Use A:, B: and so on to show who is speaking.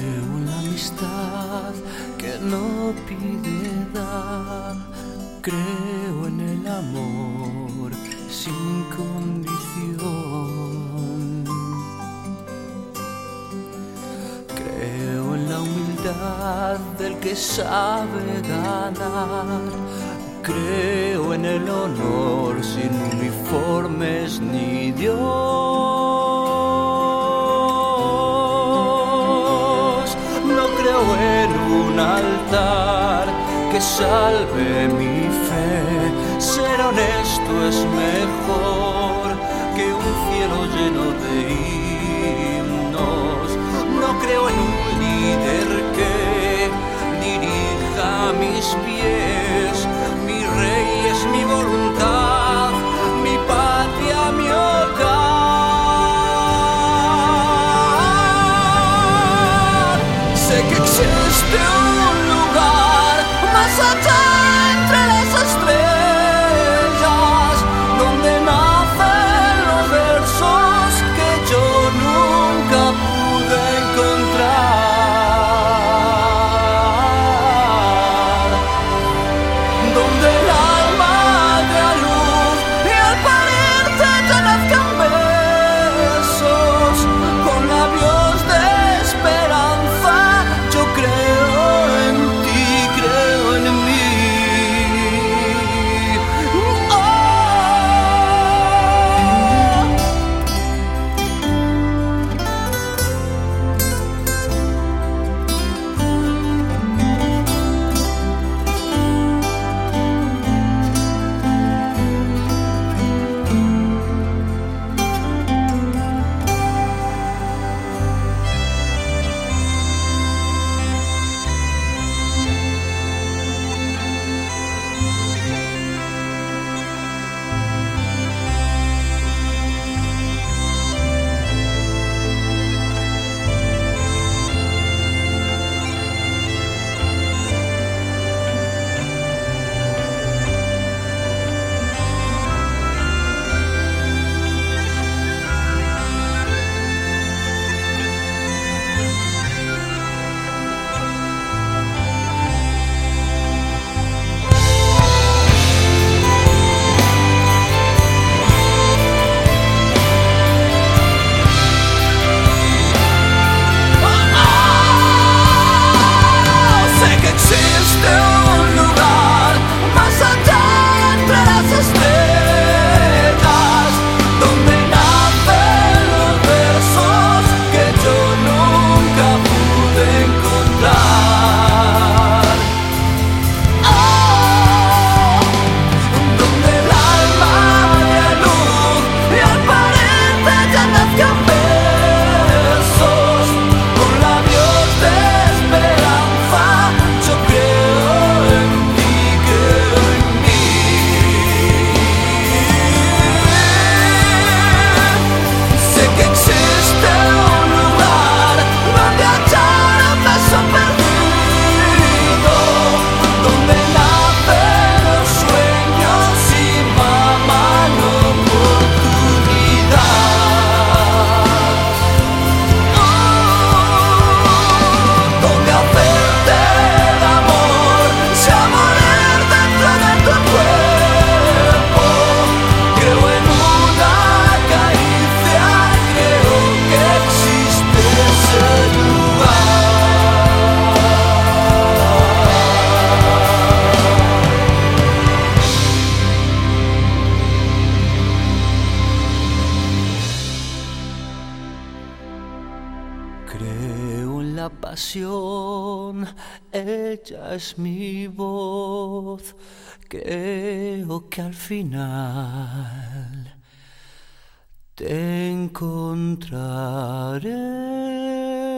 A: Creo en la amistad que no pide edad. Creo en el amor sin condición. Creo en la humildad del que sabe ganar. Creo en el honor sin uniformes ni Dios. No creo en un altar que salve mi fe. Ser honesto es mejor que un cielo lleno de himnos. No creo en un líder que dirija mis pies. Mi rey es mi voluntad, mi patria, mi hogar. Sé que existe un lugar más allá entre las estrellas, donde nacen los versos que yo nunca pude encontrar, donde el alma de luz y al parirte te nazcan besos con labios de esperanza. Yo creo en ti, creo en mí. Creo en la pasión, ella es mi voz. Creo que al final te encontraré.